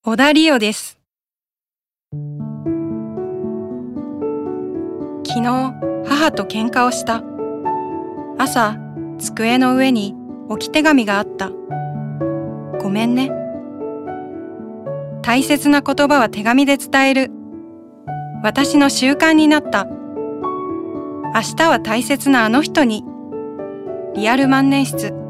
小田理央です。昨日、母と喧嘩をした。朝、机の上に置き手紙があった。ごめんね。大切な言葉は手紙で伝える。私の習慣になった。明日は大切なあの人に。リアル万年筆。